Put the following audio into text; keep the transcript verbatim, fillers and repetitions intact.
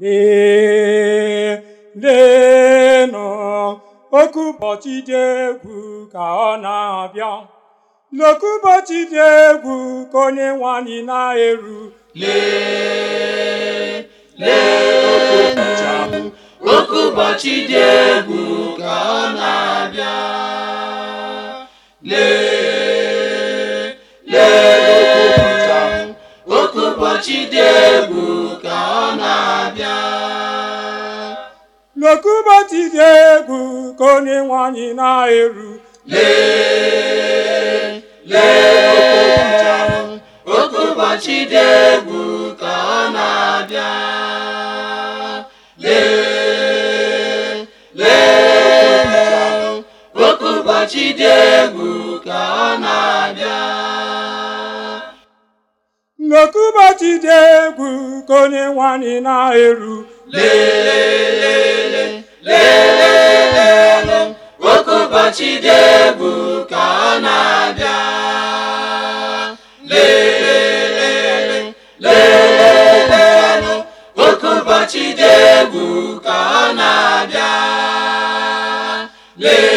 lee leenụ oke ụbọchị dị egwu ka ọ na-abịa, n'oke ụbọchị dị egwu ka onye nwe anyị na-eru. lee lee oke ụbọchị dị egwu ka ọ na-abịa, lee lee oke ụbọchị dị egwu ka ọ na-abịa, n'oke ụbọchị dị egwu ka onye nwe anyị na-eru. lee lee oke ụbọchị dị egwu ka ọ na-abịa, lee lee oke ụbọchị dị egwu ka ọ na-abịa, n'oke ụbọchị dị egwu ka onye nwe anyị na-eru. lee lee oke ụbọchị dị egwu ka ọ na-abịa, lee lee oke ụbọchị dị egwu ka ọ na-abịa, lee